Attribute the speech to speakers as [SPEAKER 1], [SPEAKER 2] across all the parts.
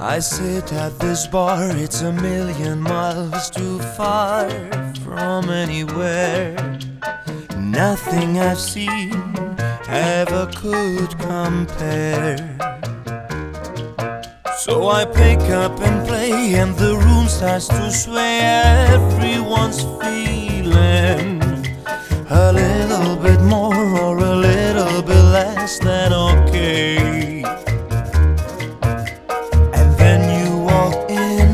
[SPEAKER 1] I sit at this bar, it's a million miles too far from anywhere. Nothing I've seen ever could compare. So I pick up and play, and the room starts to sway. Everyone's feeling a little bit more or a little bit less than okay. And then you walk in,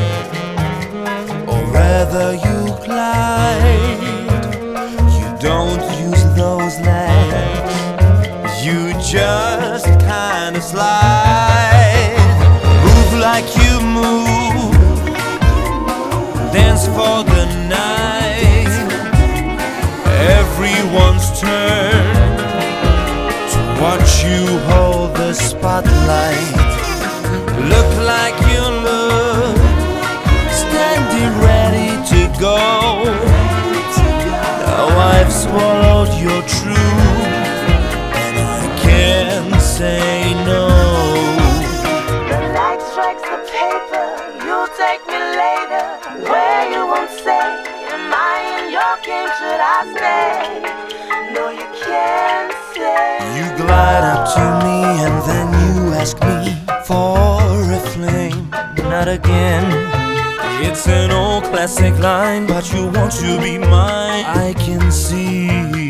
[SPEAKER 1] or rather you glide. You don't use those legs, you just kind of slide. Move like you move, dance for the night. Everyone's turn to watch you hold the spotlight. Look like you look, standing ready to go. Now I've swallowed your truth, and I can't say no.
[SPEAKER 2] The light strikes the paper, you'll take me later. Where you won't say, am I in your game, should I stay? No, you can't say.
[SPEAKER 1] You glide up to me and then you ask me for a flame. Not again. It's an old classic line, but you want to be mine, I can see.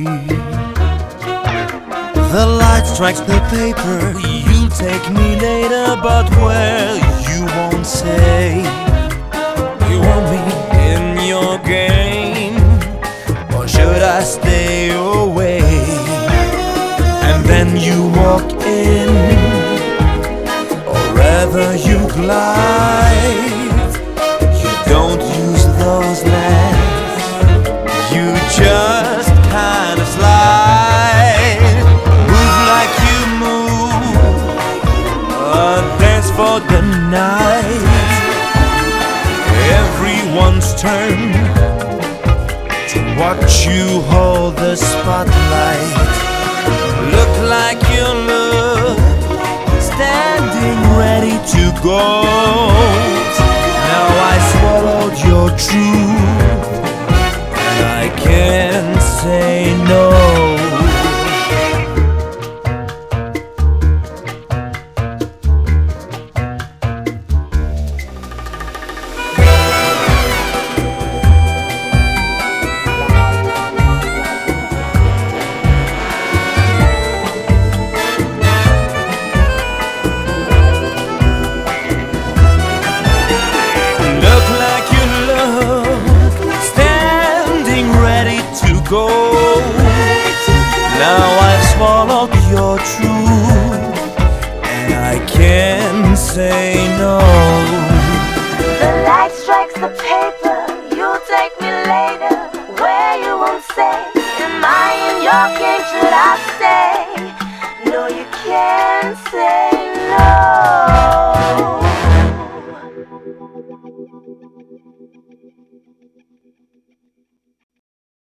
[SPEAKER 1] The light strikes the paper, you'll take me later, but well, you won't say. You want me in your game, or should I stay away? And then you walk in, or rather you glide. You don't use those legs, you just kind of slide. Move like you move, dance for the night. Everyone's turn to watch you hold the spotlight. Look like you look, standing ready to go. Now I swallowed your truth, and I can't say no. Go. Now I've swallowed your truth, and I can't say no.
[SPEAKER 2] The light strikes the paper, you'll take me later. Where you won't say, am I in your game, should I stay? No, you can't say.